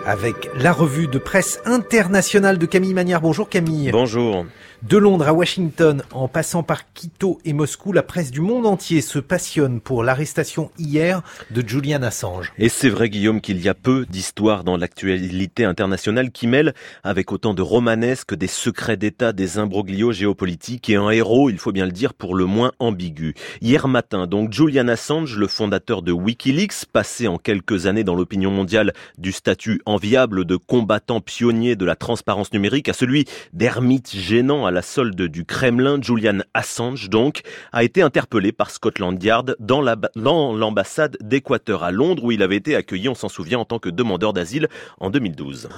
avec la revue de presse internationale de Camille Magnard. Bonjour Camille. Bonjour. De Londres à Washington, en passant par Quito et Moscou, la presse du monde entier se passionne pour l'arrestation hier de Julian Assange. Et c'est vrai, Guillaume, qu'il y a peu d'histoires dans l'actualité internationale qui mêlent avec autant de romanesque des secrets d'État, des imbroglios géopolitiques et un héros, il faut bien le dire, pour le moins ambigu. Hier matin, donc, Julian Assange, le fondateur de Wikileaks, passé en quelques années dans l'opinion mondiale du statut enviable de combattant pionnier de la transparence numérique à celui d'ermite gênant à la solde du Kremlin, Julian Assange, donc, a été interpellé par Scotland Yard dans l'ambassade d'Équateur à Londres, où il avait été accueilli, on s'en souvient, en tant que demandeur d'asile en 2012.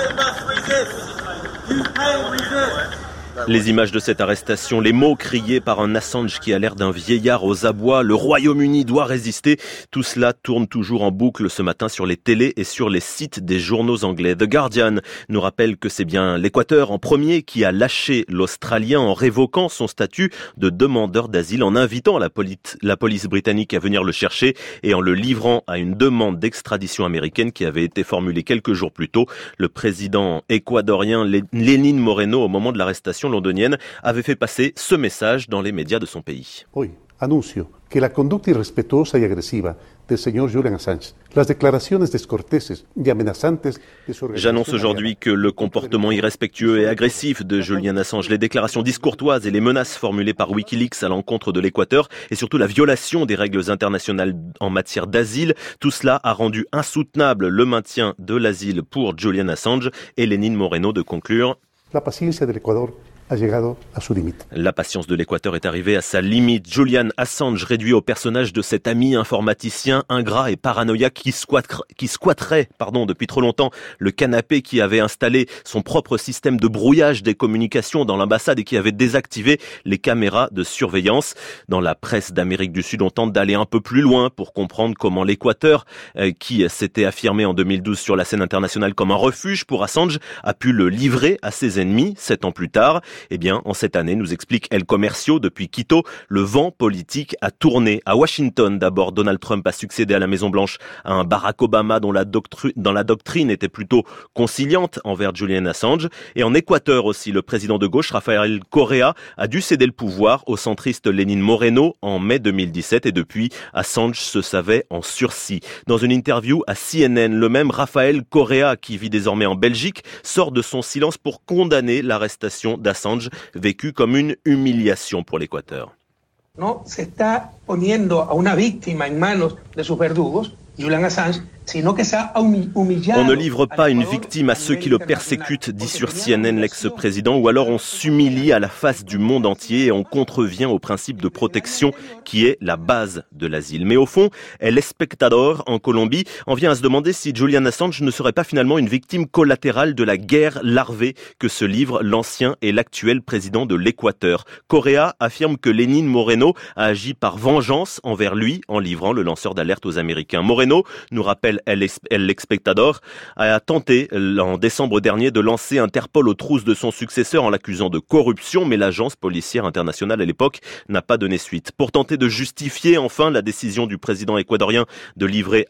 Les images de cette arrestation, les mots criés par un Assange qui a l'air d'un vieillard aux abois, le Royaume-Uni doit résister, tout cela tourne toujours en boucle ce matin sur les télés et sur les sites des journaux anglais. The Guardian nous rappelle que c'est bien l'Équateur en premier qui a lâché l'Australien en révoquant son statut de demandeur d'asile, en invitant la police britannique à venir le chercher et en le livrant à une demande d'extradition américaine qui avait été formulée quelques jours plus tôt. Le président équadorien Lénin Moreno, au moment de l'arrestation londonienne, avait fait passer ce message dans les médias de son pays. Hoy anuncio que la conducta irrespetuosa y agresiva del señor Julian Assange, las declaraciones descorteses y amenazantes de su organización. J'annonce aujourd'hui que le comportement irrespectueux et agressif de Julian Assange, les déclarations discourtoises et les menaces formulées par Wikileaks à l'encontre de l'Équateur et surtout la violation des règles internationales en matière d'asile, tout cela a rendu insoutenable le maintien de l'asile pour Julian Assange et Lénin Moreno de conclure: La paciencia del Ecuador ha llegado a su limite. La patience de l'Équateur est arrivée à sa limite. Julian Assange, réduit au personnage de cet ami informaticien ingrat et paranoïaque qui squatterait depuis trop longtemps le canapé, qui avait installé son propre système de brouillage des communications dans l'ambassade et qui avait désactivé les caméras de surveillance. Dans la presse d'Amérique du Sud, on tente d'aller un peu plus loin pour comprendre comment l'Équateur, qui s'était affirmé en 2012 sur la scène internationale comme un refuge pour Assange, a pu le livrer à ses ennemis 7 ans plus tard. Eh bien, en cette année, nous explique El Comercio depuis Quito, le vent politique a tourné. À Washington, d'abord, Donald Trump a succédé à la Maison-Blanche à un Barack Obama dont la doctrine était plutôt conciliante envers Julian Assange. Et en Équateur aussi, le président de gauche, Rafael Correa, a dû céder le pouvoir au centriste Lénin Moreno en mai 2017 et depuis, Assange se savait en sursis. Dans une interview à CNN, le même Rafael Correa, qui vit désormais en Belgique, sort de son silence pour condamner l'arrestation d'Assange, vécu comme une humiliation pour l'Équateur. No se está poniendo a una víctima en manos de sus verdugos, Julian Assange, sino que se ha humillado. On ne livre pas une victime à ceux qui le persécutent, dit sur CNN l'ex-président, ou alors on s'humilie à la face du monde entier et on contrevient au principe de protection qui est la base de l'asile. Mais au fond, El Espectador en Colombie en vient à se demander si Julian Assange ne serait pas finalement une victime collatérale de la guerre larvée que se livrent l'ancien et l'actuel président de l'Équateur. Correa affirme que Lénin Moreno a agi par vengeance envers lui en livrant le lanceur d'alerte aux Américains. Moreno, nous rappelle El Espectador, a tenté en décembre dernier de lancer Interpol aux trousses de son successeur en l'accusant de corruption, mais l'agence policière internationale à l'époque n'a pas donné suite. Pour tenter de justifier enfin la décision du président équatorien de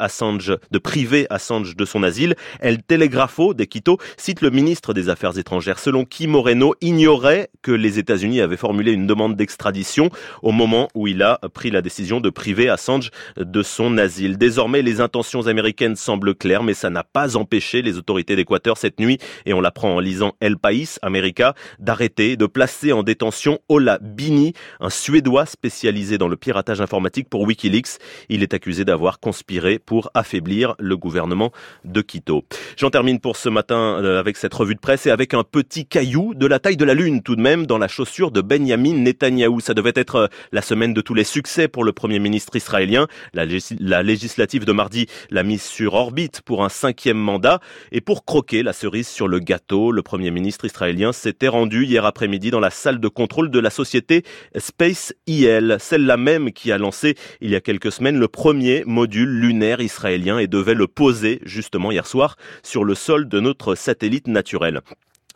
priver Assange de son asile, El Telegrafo de Quito cite le ministre des Affaires étrangères, selon qui Moreno ignorait que les États-Unis avaient formulé une demande d'extradition au moment où il a pris la décision de priver Assange de son asile. Désormais, les intentions américaines semblent claires, mais ça n'a pas empêché les autorités d'Équateur cette nuit, et on l'apprend en lisant El País America, d'arrêter, de placer en détention Ola Bini, un Suédois spécialisé dans le piratage informatique pour Wikileaks. Il est accusé d'avoir conspiré pour affaiblir le gouvernement de Quito. J'en termine pour ce matin avec cette revue de presse et avec un petit caillou de la taille de la Lune tout de même dans la chaussure de Benyamin Netanyahou. Ça devait être la semaine de tous les succès pour le Premier ministre israélien. La législative de mardi l'a mise sur orbite pour un 5e mandat. Et pour croquer la cerise sur le gâteau, le Premier ministre israélien s'était rendu hier après-midi dans la salle de contrôle de la société SpaceX, celle-là même qui a lancé il y a quelques semaines le premier module lunaire israélien et devait le poser justement hier soir sur le sol de notre satellite naturel.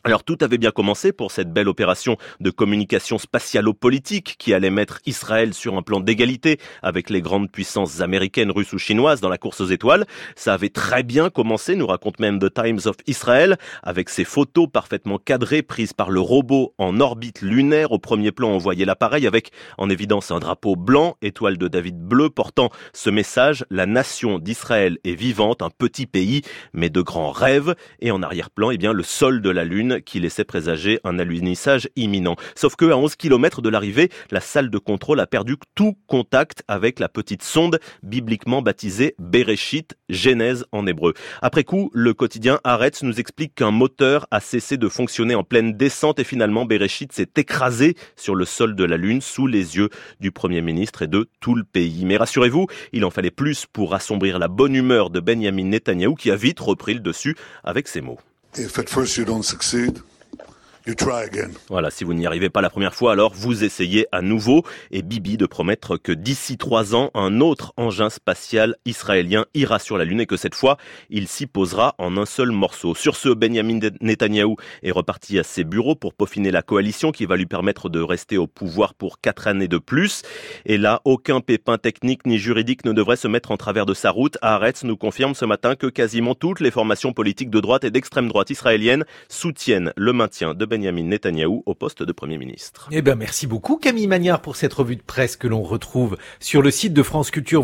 Alors tout avait bien commencé pour cette belle opération de communication spatialo-politique qui allait mettre Israël sur un plan d'égalité avec les grandes puissances américaines, russes ou chinoises dans la course aux étoiles. Ça avait très bien commencé, nous raconte même The Times of Israel, avec ces photos parfaitement cadrées prises par le robot en orbite lunaire. Au premier plan, on voyait l'appareil avec en évidence un drapeau blanc, étoile de David bleu, portant ce message: la nation d'Israël est vivante, un petit pays, mais de grands rêves. Et en arrière-plan, eh bien, le sol de la Lune qui laissait présager un alunissage imminent. Sauf que à 11 km de l'arrivée, la salle de contrôle a perdu tout contact avec la petite sonde bibliquement baptisée Bereshit, Genèse en hébreu. Après coup, le quotidien Haaretz nous explique qu'un moteur a cessé de fonctionner en pleine descente et finalement Bereshit s'est écrasé sur le sol de la Lune sous les yeux du Premier ministre et de tout le pays. Mais rassurez-vous, il en fallait plus pour assombrir la bonne humeur de Benjamin Netanyahou qui a vite repris le dessus avec ces mots. If at first you don't succeed, you try again. Voilà, si vous n'y arrivez pas la première fois, alors vous essayez à nouveau. Et Bibi de promettre que d'ici 3 ans, un autre engin spatial israélien ira sur la Lune et que cette fois, il s'y posera en un seul morceau. Sur ce, Benjamin Netanyahou est reparti à ses bureaux pour peaufiner la coalition qui va lui permettre de rester au pouvoir pour 4 années de plus. Et là, aucun pépin technique ni juridique ne devrait se mettre en travers de sa route. Haaretz nous confirme ce matin que quasiment toutes les formations politiques de droite et d'extrême droite israéliennes soutiennent le maintien de Benjamin Netanyahou au poste de Premier ministre. Merci beaucoup Camille Magnard pour cette revue de presse que l'on retrouve sur le site de France Culture.